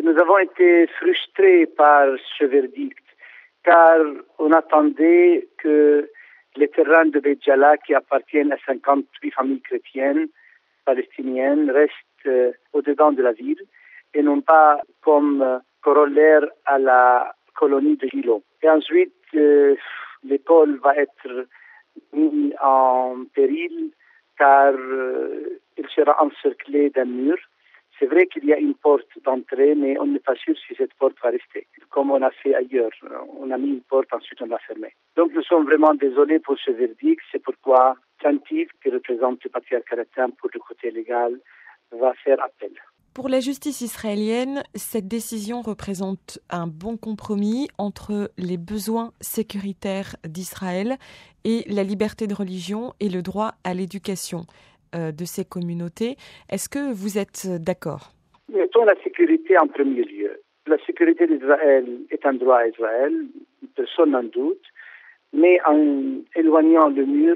Nous avons été frustrés par ce verdict, car on attendait que les terrains de Beit Jala, qui appartiennent à 58 familles chrétiennes palestiniennes, restent au-dedans de la ville et non pas comme corollaire à la colonie de Hilo. Et ensuite, l'école va être mise en péril car il sera encerclé d'un mur. C'est vrai qu'il y a une porte d'entrée, mais on n'est pas sûr si cette porte va rester. Comme on a fait ailleurs, on a mis une porte, ensuite on l'a fermée. Donc nous sommes vraiment désolés pour ce verdict. C'est pourquoi Tantiv, qui représente le patriarcat latin pour le côté légal, va faire appel. Pour la justice israélienne, cette décision représente un bon compromis entre les besoins sécuritaires d'Israël et la liberté de religion et le droit à l'éducation de ces communautés. Est-ce que vous êtes d'accord? Mettons la sécurité en premier lieu. La sécurité d'Israël est un droit à Israël, personne n'en doute, mais en éloignant le mur,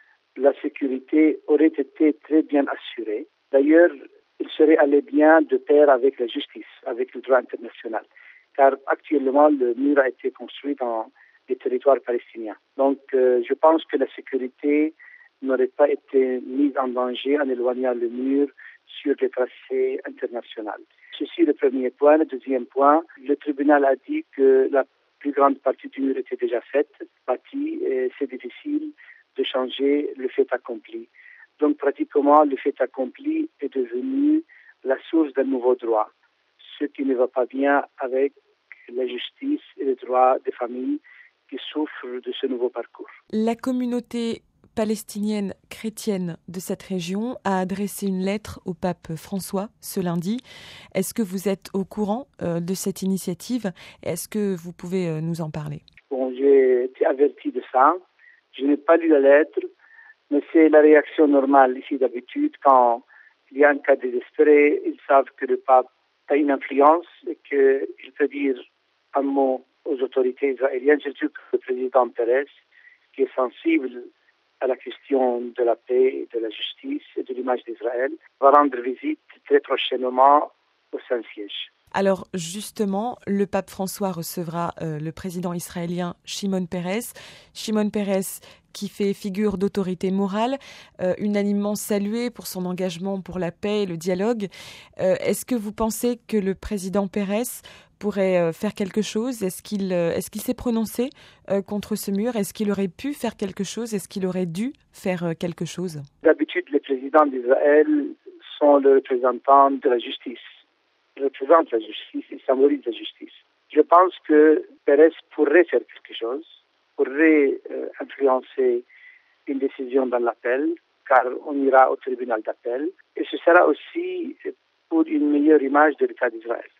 la sécurité aurait été très bien assurée. D'ailleurs, il serait allé bien de pair avec la justice, avec le droit international, car actuellement, le mur a été construit dans les territoires palestiniens. Donc, je pense que la sécurité n'aurait pas été mise en danger en éloignant le mur sur les tracés internationaux. Ceci est le premier point. Le deuxième point, le tribunal a dit que la plus grande partie du mur était déjà faite, bâtie, et c'est difficile de changer le fait accompli. Donc pratiquement, le fait accompli est devenu la source d'un nouveau droit, ce qui ne va pas bien avec la justice et les droits des familles qui souffrent de ce nouveau parcours. La communauté palestinienne chrétienne de cette région a adressé une lettre au pape François ce lundi. Est-ce que vous êtes au courant de cette initiative? Est-ce que vous pouvez nous en parler? Bon, j'ai été averti de ça. Je n'ai pas lu la lettre, mais c'est la réaction normale ici d'habitude. Quand il y a un cas désespéré, ils savent que le pape a une influence et qu'il peut dire un mot aux autorités israéliennes, surtout que le président Pérez, qui est sensible à la question de la paix et de la justice et de l'image d'Israël, va rendre visite très prochainement au Saint-Siège. Alors justement, le pape François recevra le président israélien Shimon Peres. Shimon Peres qui fait figure d'autorité morale, unanimement salué pour son engagement pour la paix et le dialogue. Est-ce que vous pensez que le président Peres pourrait faire quelque chose? Est-ce qu'il s'est prononcé contre ce mur? Est-ce qu'il aurait pu faire quelque chose? Est-ce qu'il aurait dû faire quelque chose? D'habitude, les présidents d'Israël sont les représentants de la justice. Ils représentent la justice, ils symbolisent la justice. Je pense que Pérez pourrait faire quelque chose, pourrait influencer une décision dans l'appel, car on ira au tribunal d'appel. Et ce sera aussi pour une meilleure image de l'État d'Israël.